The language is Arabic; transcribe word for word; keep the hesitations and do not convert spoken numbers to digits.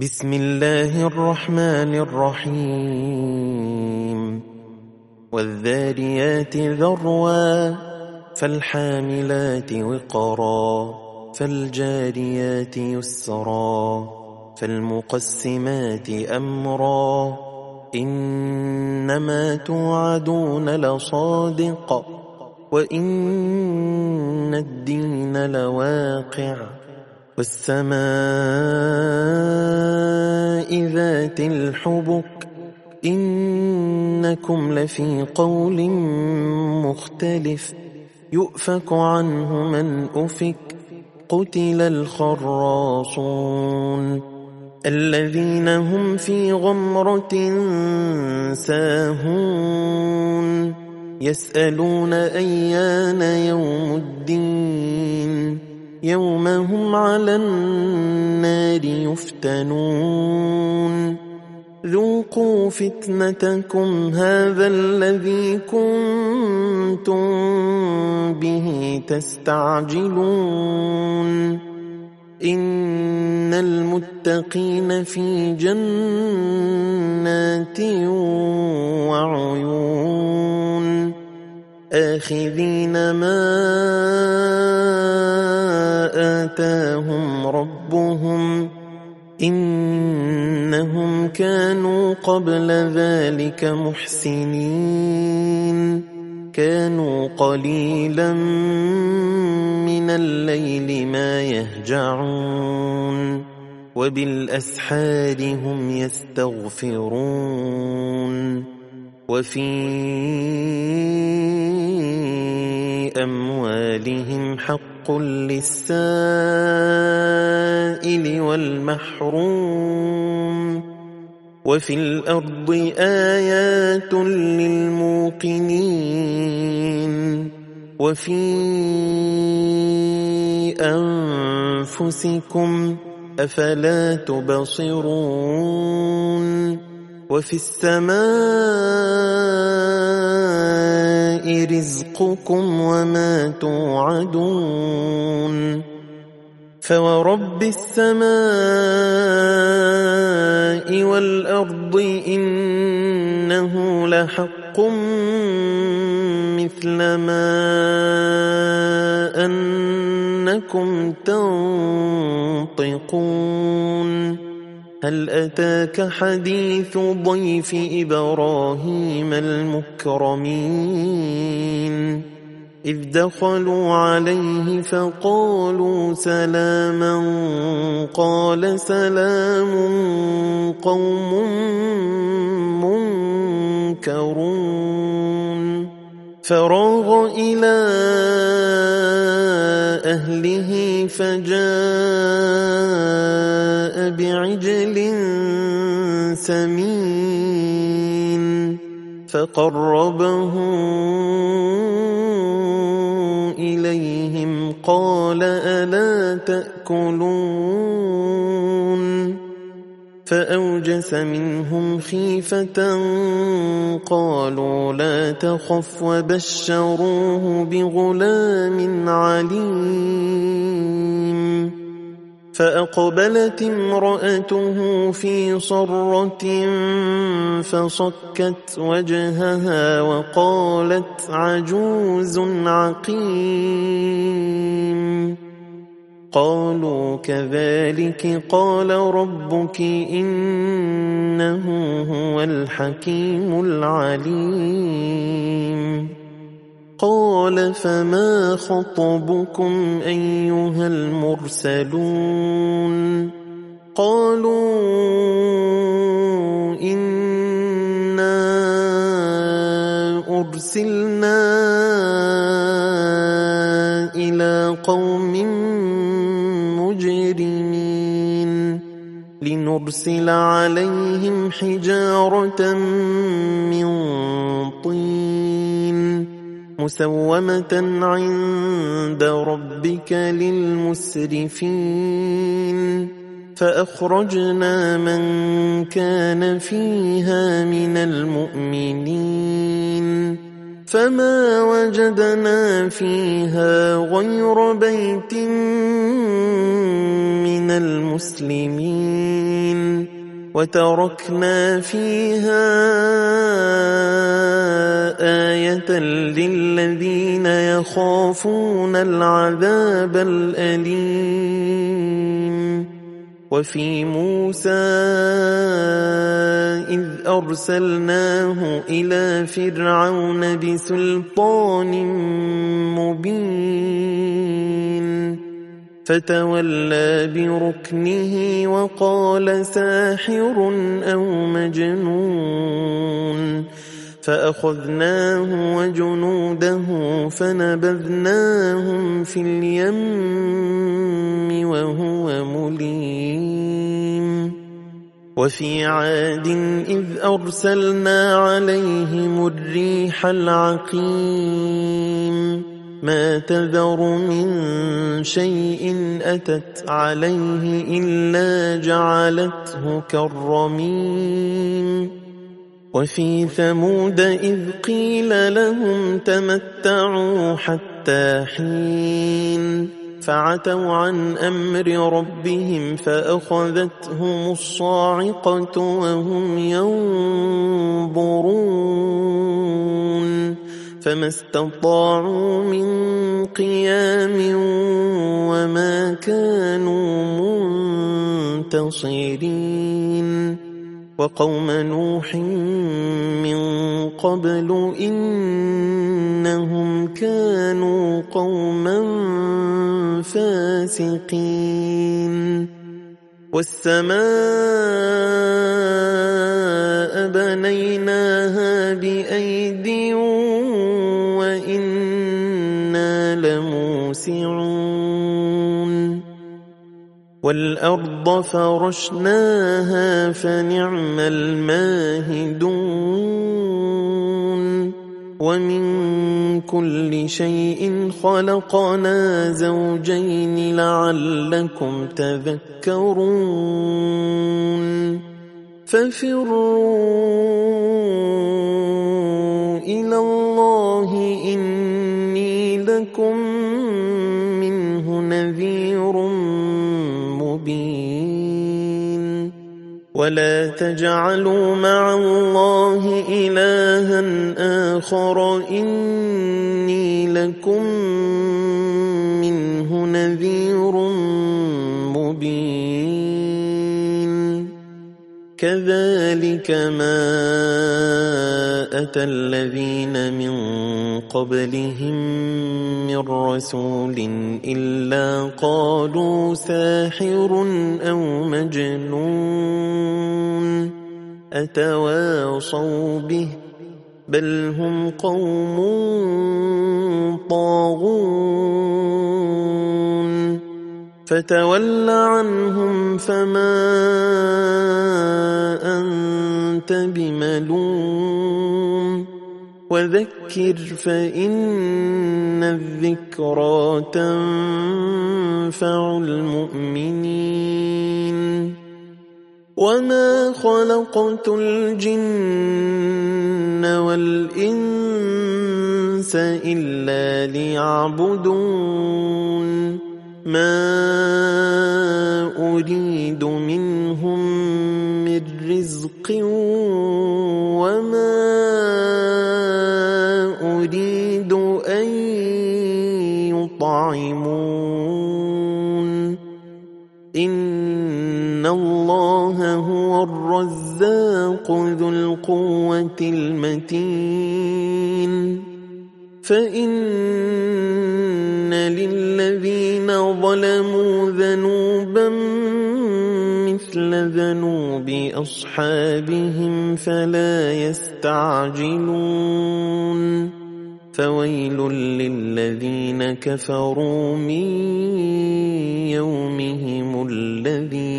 بسم الله الرحمن الرحيم والذاريات ذروا فالحاملات وقرا فالجاريات يسرا فالمقسمات أمرا إنما توعدون لصادق وإن الدين لواقع والسماء ذات الحبك إنكم لفي قول مختلف يؤفك عنه من أفك قتل الخراصون الذين هم في غمرة ساهون يسألون أيان يوم الدين يوم هم على النار يفتنون ذوقوا فتنتكم هذا الذي كنتم به تستعجلون إن المتقين في جنات وعيون آخذين ما آتاهم ربهم إنهم كانوا قبل ذلك محسنين كانوا قليلا من الليل ما يهجعون وبالأسحار هم يستغفرون وفي أموالهم حق للسائل والمحروم وفي الأرض آيات للموقنين وفي أنفسكم أفلا تبصرون وفي السماء رزقكم وما توعدون فورب السماء والأرض إنه لحق مثل ما أنكم تنطقون هل أتاك حديث ضيف إبراهيم المكرمين إذ دخلوا عليه فقالوا سلاما قال سلام قوم منكرون فراغ إلى أهله فجاء بعجل سمين فقربه إليهم قال ألا تأكلون فأوجس منهم خيفة قالوا لا تخف وبشروه بغلام عليم فأقبلت امرأته في صرة فصكت وجهها وقالت عجوز عقيم قالوا كذلك قال ربك إنه هو الحكيم العليم قال فما خطبكم أيها المرسلون قالوا إنا أرسلنا إلى قوم مجرمين لنرسل عليهم حجارة من طين مسومة عند ربك للمسرفين فأخرجنا من كان فيها من المؤمنين فما وجدنا فيها غير بيت من المسلمين وتركنا فيها آية للذين يخافون العذاب الأليم. وفي موسى إذ أرسلناه إلى فرعون بسلطان مبين فتولى بركنه وقال ساحر أو مجنون فأخذناه وجنوده فنبذناهم في اليم وهو مليم. وفي عاد إذ أرسلنا عليهم الريح العقيم ما تذر من شيء أتت عليه إلا جعلته كالرميم. وفي ثمود إذ قيل لهم تمتعوا حتى حين فعتوا عن أمر ربهم فأخذتهم الصاعقة وهم ينظرون فما استطاعوا من قيام وما كانوا منتصرين. وقوم نوح من قبل إنهم كانوا قوما فاسقين. والسماء بنيناها بأيد وإنا لموسعون. والأرض فرشناها فنعم الماهدون. ومن كل شيء خلقنا زوجين لعلكم تذكرون. ففروا إلى الله إني لكم منه نذير مبين. ولا تجعلوا مع الله إلها آخر إني لكم منه نذير مبين. كذلك ما أتى الذين من قبلهم من رسول إلا قالوا ساحر أو مجنون أتواصوا به بل هم قوم طاغون. فتول عنهم فما أنت بملوم وذكر فإن الذكرى تنفع المؤمنين. وما خلقت الجن والإنس إلا ليعبدون ما أريد منهم من رزق وما أريد أن يطعمون إن الله هو الرزاق ذو القوة المتين. فإن للذين ظلموا ذنوبا مثل ذنوب أصحابهم فلا يستعجلون. فويل للذين كفروا من يومهم الذي